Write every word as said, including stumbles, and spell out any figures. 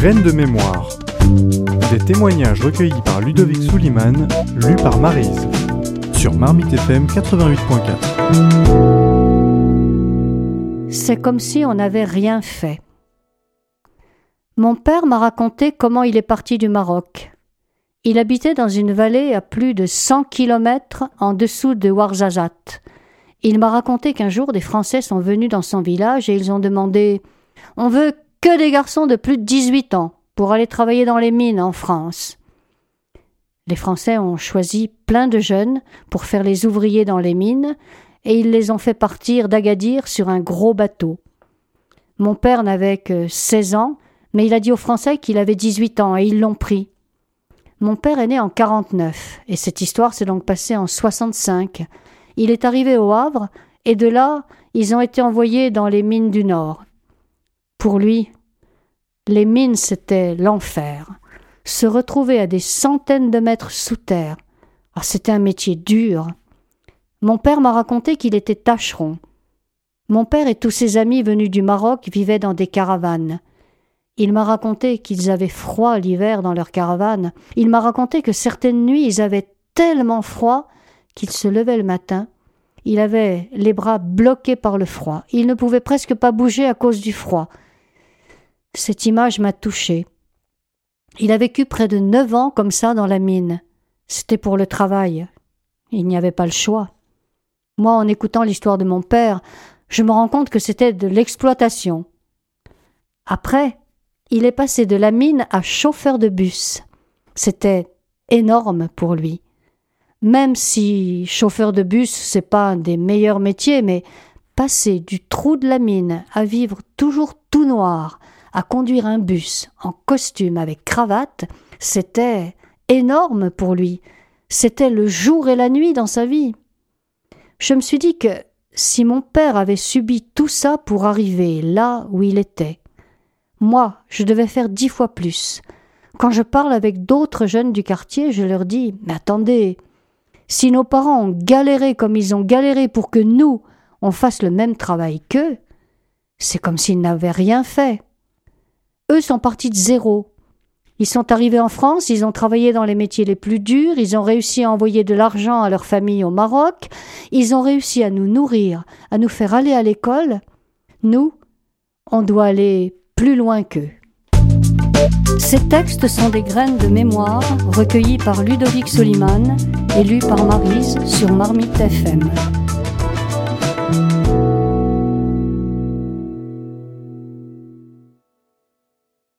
graines de mémoire. Des témoignages recueillis par Ludovic Souliman, lus par Maryse. Sur Marmite F M quatre-vingt-huit point quatre. C'est comme si on n'avait rien fait. Mon père m'a raconté comment il est parti du Maroc. Il habitait dans une vallée à plus de cent kilomètres en dessous de Ouarzazate. Il m'a raconté qu'un jour des Français sont venus dans son village et ils ont demandé « On veut que des garçons de plus de dix-huit ans pour aller travailler dans les mines en France. » Les Français ont choisi plein de jeunes pour faire les ouvriers dans les mines et ils les ont fait partir d'Agadir sur un gros bateau. Mon père n'avait que seize ans, mais il a dit aux Français qu'il avait dix-huit ans et ils l'ont pris. Mon père est né en quarante-neuf et cette histoire s'est donc passée en soixante-cinq. Il est arrivé au Havre et de là, ils ont été envoyés dans les mines du Nord. Pour lui, les mines, c'était l'enfer. Se retrouver à des centaines de mètres sous terre, oh, c'était un métier dur. Mon père m'a raconté qu'il était tâcheron. Mon père et tous ses amis venus du Maroc vivaient dans des caravanes. Il m'a raconté qu'ils avaient froid l'hiver dans leurs caravanes. Il m'a raconté que certaines nuits, ils avaient tellement froid qu'il se levait le matin. Il avait les bras bloqués par le froid. Il ne pouvait presque pas bouger à cause du froid. Cette image m'a touchée. Il a vécu près de neuf ans comme ça dans la mine. C'était pour le travail. Il n'y avait pas le choix. Moi, en écoutant l'histoire de mon père, je me rends compte que c'était de l'exploitation. Après, il est passé de la mine à chauffeur de bus. C'était énorme pour lui. Même si chauffeur de bus, c'est pas un des meilleurs métiers, mais passer du trou de la mine à vivre toujours tout noir, à conduire un bus en costume avec cravate, c'était énorme pour lui. C'était le jour et la nuit dans sa vie. Je me suis dit que si mon père avait subi tout ça pour arriver là où il était, moi, je devais faire dix fois plus. Quand je parle avec d'autres jeunes du quartier, je leur dis « Mais attendez, si nos parents ont galéré comme ils ont galéré pour que nous, on fasse le même travail qu'eux, c'est comme s'ils n'avaient rien fait. » Eux sont partis de zéro. Ils sont arrivés en France, ils ont travaillé dans les métiers les plus durs, ils ont réussi à envoyer de l'argent à leur famille au Maroc, ils ont réussi à nous nourrir, à nous faire aller à l'école. Nous, on doit aller plus loin qu'eux. Ces textes sont des graines de mémoire recueillies par Ludovic Souliman et lues par Maryse sur Marmite F M.